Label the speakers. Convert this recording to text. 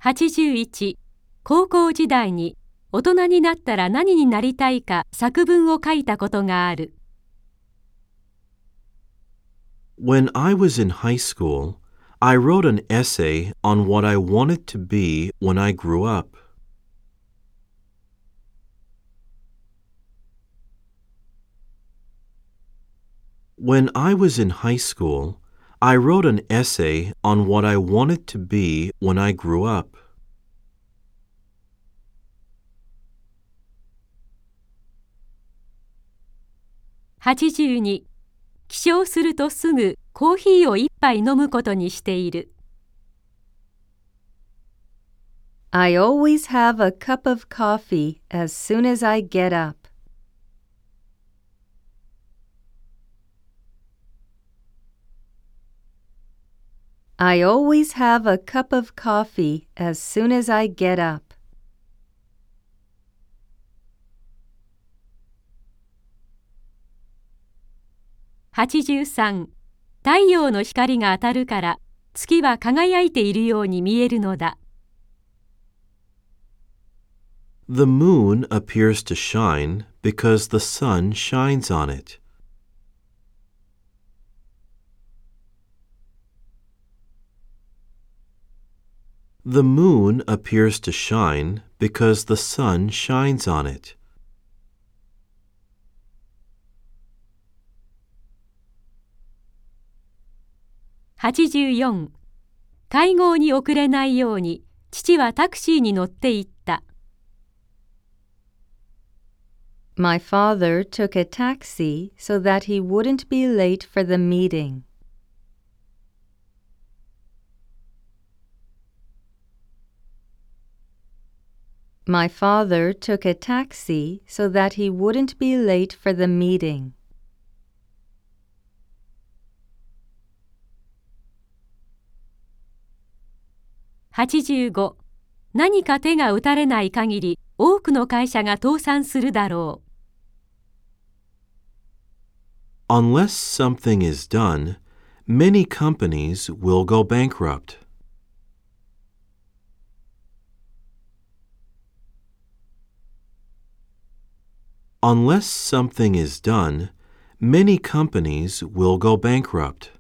Speaker 1: 81、高校時代に大人になったら何になりたいか作文を書いたことがある。
Speaker 2: When I was in high school, I wrote an essay on what I wanted to be when I grew up. When I was in high school, I wrote an essay on what I wanted to be when I grew up.
Speaker 1: 82、起床するとすぐコーヒーを一杯飲むことにしている。
Speaker 3: I always have a cup of coffee as soon as I get up. I always have a cup of coffee as soon as I get up.
Speaker 1: 83、太陽の光が当たるから月は輝いているように見えるのだ。
Speaker 2: The moon appears to shine because the sun shines on it. The moon appears to shine because the sun shines on it.
Speaker 1: 84、会合に遅れないように父はタクシーに乗って行った。
Speaker 3: My father took a taxi so that he wouldn't be late for the meeting. My father took a taxi so that he wouldn't be late for the meeting.
Speaker 1: 85、何か手が打たれない限り多くの会社が倒産するだろう。
Speaker 2: Unless something is done, many companies will go bankrupt. Unless something is done, many companies will go bankrupt.